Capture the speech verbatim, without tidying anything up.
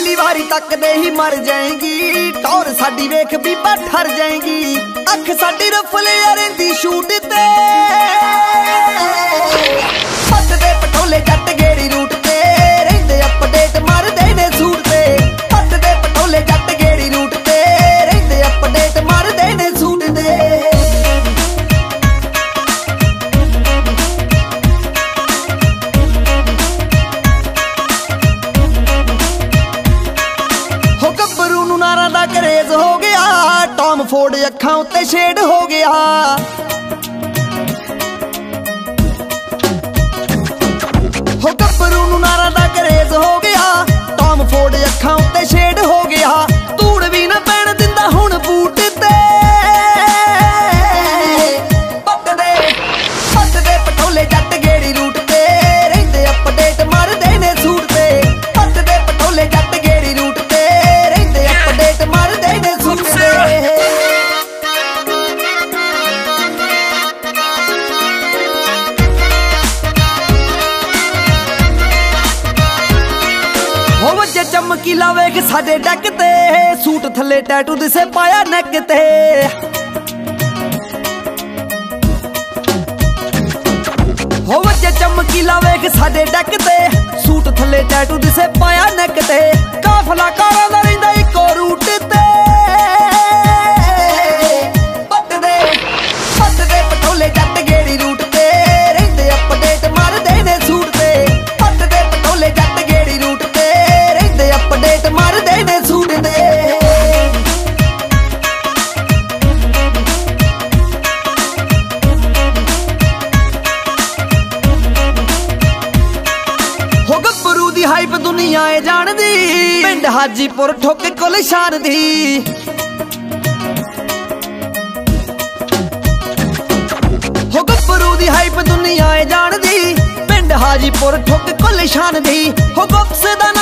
पहली वारी तकदे ही मर जाएगी, टौर साडी वेख बीबा ठर जाएगी। अख साडी रफले रहिंदी शूट ते, पटदे पटोले जट गेड़ी रूट ते, रहिंदे अपडेट मारदे ने सूट ते। पटदे पटोले जट गेड़ी रूट ते, रहिंदे अपडेट मारदे ने सूट ते। नारा दा करेज हो गया, टॉम फोर्ड अखां उत्ते शेड हो गया। हो गब्बरू नूं नारा दा करेज हो गया, टॉम फोर्ड अखां उत्ते शेड हो गया। धूड़ भी ना पैण दिंदा हुण बूट ते, पटदे पटदे पटोले जट गेड़ी रूट ते, रहिंदे अपडेट मारदे ने सूट ते। पटदे पटोले जट गेड़ी रूट ते, रहिंदे अपडेट मारदे ने सूट ते। हो वजे चमकीला वेख साडे डैक ते, सूट थले टैटू दिसे पाया नैक ते। हो वजे चमकीला वेख साडे डैक ते, सूट थले टैटू दिसे पाया नैक ते। काफला कारां दा रहिंदा इक्को रूट ते, पटदे पटदे पटोले जट गेड़ी रूट ते, रहिंदे अपडेट मारदे ने सूट ते। पटदे पटोले जट गेड़ी रूट ते, रहिंदे अपडेट मारदे ने सूट ते। हो गब्बरू दी हाइप दुनिया ए जानदी, पिंड हाजीपुर ठोके कोल शान दी। हो गब्बरू दी हाइप दुनिया ए जानदी, पिंड हाजीपुर ठोके कोल शान दी। हो गुप्स दा